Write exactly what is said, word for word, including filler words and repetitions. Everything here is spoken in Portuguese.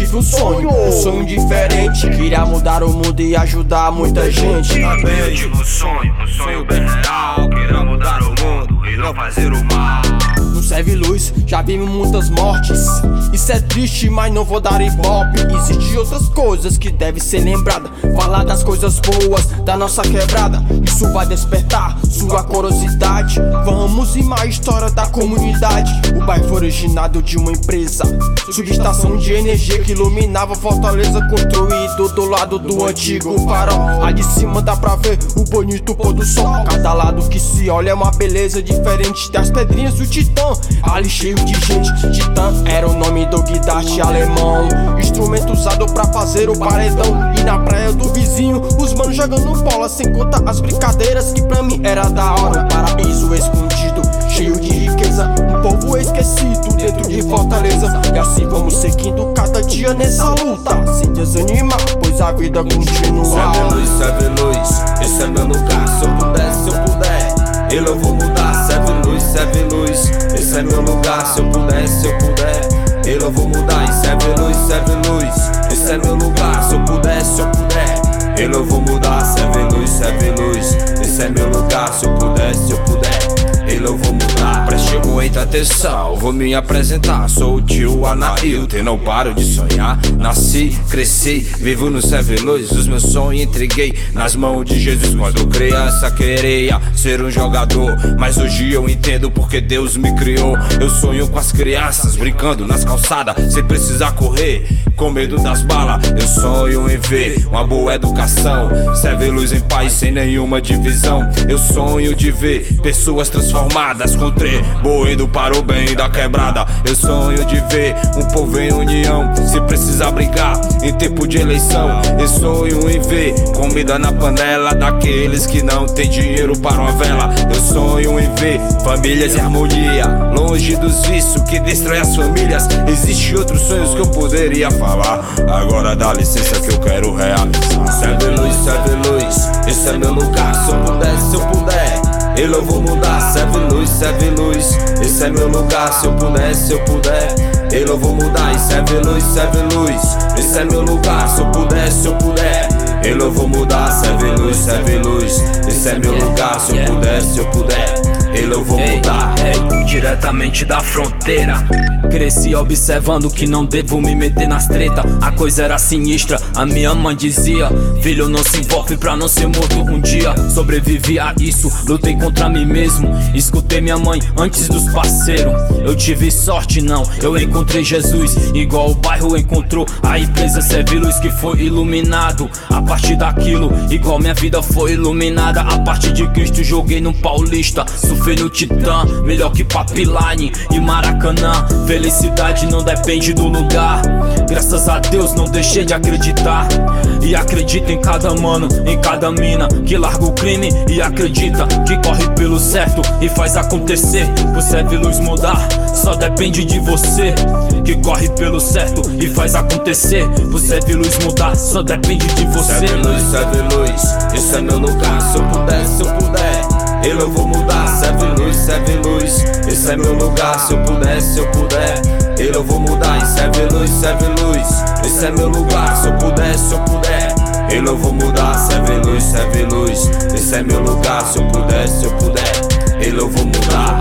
tive um sonho, um sonho diferente. Queria mudar o mundo e ajudar muita gente. Também eu tive um sonho, um sonho bem real. Queria mudar o mundo e não fazer o mal. No Serve Luz já vimos muitas mortes. Isso é triste, mas não vou dar ibope. Existem outras coisas que devem ser lembradas. Falar das coisas boas da nossa quebrada. Isso vai despertar sua curiosidade. Vamos rimar a história da comunidade. O bairro foi originado de uma empresa, subestação de energia que iluminava Fortaleza, construído do lado do antigo farol. Ali de cima dá pra ver o bonito pôr do sol. Cada lado que se olha é uma beleza diferente das pedrinhas do Titã. Ali cheio de gente, Titã era o nome do guitarrista alemão. Instrumento usado pra fazer o paredão. E na praia do vizinho, os manos jogando bola. Sem contar as brincadeiras que pra mim era da hora. Um paraíso escondido, cheio de riqueza. Um povo esquecido dentro de Fortaleza. E assim vamos seguindo cada dia nessa luta, sem desanimar, pois a vida continua. Serve Luz, Serve Luz, esse é meu lugar. Se eu puder, se eu puder, eu não vou mudar. Serve Luz, Serve Luz, esse é meu lugar. Se eu puder, se eu puder, eu não vou mudar. E serve luz, serve luz, esse é meu lugar. Se eu puder, se eu puder, eu não vou mudar. Serve luz, serve luz, esse é meu lugar. Se eu puder, se eu puder, eu não vou mudar. Preste muita atenção, vou me apresentar. Sou o tio Anailton, não paro de sonhar. Nasci, cresci, vivo no Serve Luz. Os meus sonhos entreguei nas mãos de Jesus. Quando criança queria ser um jogador, mas hoje eu entendo porque Deus me criou. Eu sonho com as crianças brincando nas calçadas, sem precisar correr com medo das balas. Eu sonho em ver uma boa educação, Serve Luz em paz sem nenhuma divisão. Eu sonho de ver pessoas transformadas, contribuindo para o bem da quebrada. Eu sonho de ver um povo em união, se precisar brigar em tempo de eleição. Eu sonho em ver comida na panela daqueles que não tem dinheiro para uma vela. Eu sonho em ver famílias em harmonia, longe dos vícios que destrói as famílias. Existem outros sonhos que eu poderia falar, agora dá licença que eu quero realizar. Serve luz, serve luz, esse é meu lugar. Se eu puder, se eu puder, eu não vou mudar. Serve luz, serve luz, esse é meu lugar. Se eu puder, se eu puder, eu não vou mudar. E serve luz, serve luz, esse é meu lugar. Se eu puder, se eu puder, eu não vou mudar. Serve luz, serve luz, esse é meu lugar. Se eu puder, se eu puder, eu não vou mudar. Ei, diretamente da fronteira, cresci observando que não devo me meter nas treta. A coisa era sinistra, a minha mãe dizia: filho, não se envolve pra não ser morto um dia. Sobrevivi a isso, lutei contra mim mesmo. Escutei minha mãe antes dos parceiros. Eu tive sorte não, eu encontrei Jesus, igual o bairro encontrou a empresa Serve Luz, que foi iluminado. A partir daquilo, igual minha vida foi iluminada. A partir de Cristo joguei no Paulista, surfei no Titã, melhor que Papiline e Maracanã. Felicidade não depende do lugar, graças a Deus não deixei de acreditar. E acredito em cada mano, em cada mina que larga o crime e acredita que corre pelo certo e faz acontecer. Pro Serve Luz mudar, só depende de você, que corre pelo certo e faz acontecer. Pro Serve Luz mudar, só depende de você. Serve luz, serve luz, esse é meu lugar. Se eu puder, se eu puder, eu não vou mudar. Serve luz, serve luz, esse é meu lugar. Se eu puder, se eu puder, eu não vou mudar. E serve luz, serve luz, esse é meu lugar. Se eu puder, se eu puder, eu não vou mudar. Serve luz, serve luz, esse é meu lugar. Se eu puder, se eu puder, eu não vou mudar.